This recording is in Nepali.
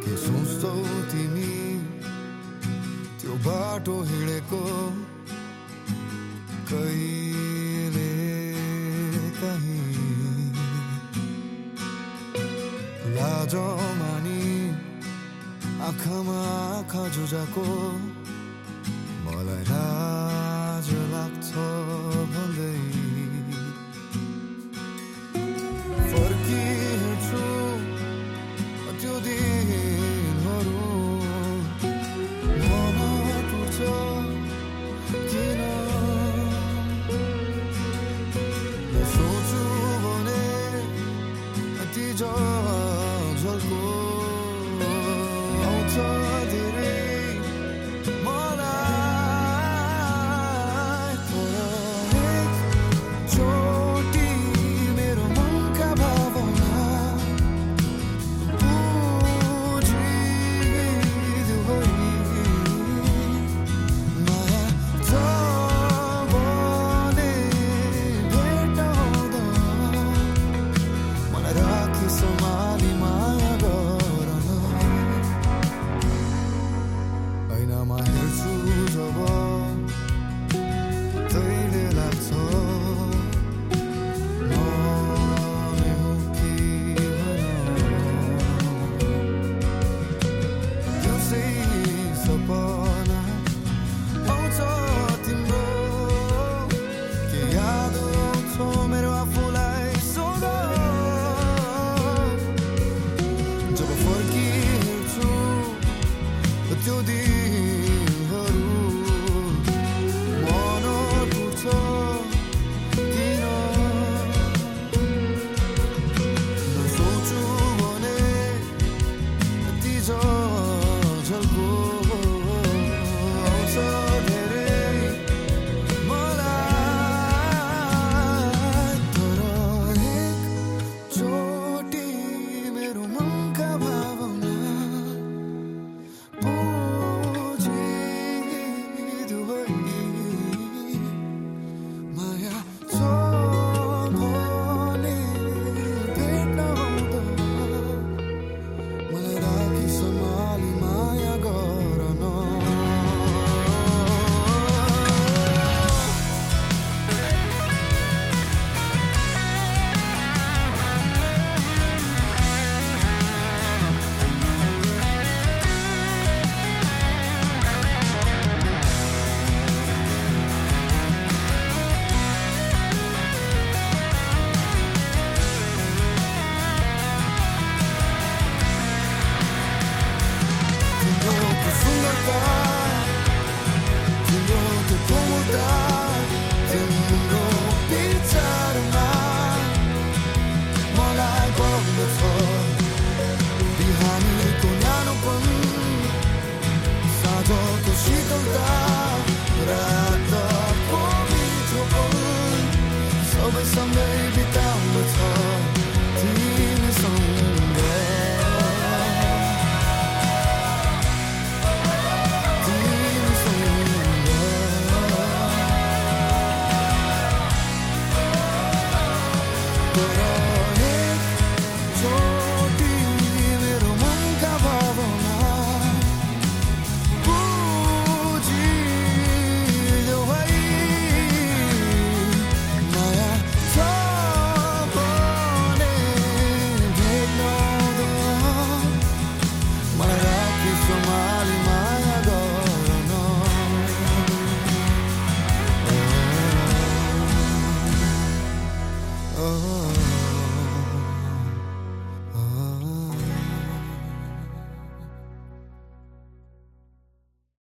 के सोच्छौ तिमी त्यो बाटो हिँडेको कहिले कहीँ लाज मानी आँखामा आँखा जुझाको मलाई लाज लाग्छ भन्दै फर्किहेर्छु त्यो दिनहरू मन टुट्छ किन सोच्छु भने ती झल्को आउँछ धेरै मलाई तर एकचोटि मेरो मनका भावना बुझिदेऊ है माया छ भने भेटाउँदा मलाई राखी सम्हाली माया गर न ऐनामा हेर्छु जब तैले लाग्छ मनै हो कि त्यसै सपना आउँछ तिम्रो के याद आउँछ मेरो आफूलाई सोध जब फर्किहेर्छु त्यो दिनहरू मन टुट्छ किन नसोच्छु भने ती झल्को आउँछ धेरै मलाई तर एकचोटि मेरो मनका भावना बुझिदेऊ है माया छ भने भेट्न मलाई राखी सम्हाली माया गर न तिम्रो सुन्दरता तिम्रो कोमलता तिम्रो विचारमा मलाई बग्दछ बिहानीको न्यानोपन साँझको शीतलता रातको मिठोपन सबै सँगै बिताउँदछ तिमीसँगै तर एकचोटि मेरो मनका भावना बुझिदेऊ है माया छ भने भेट्न मलाई राखी सम्हाली माया गर न oh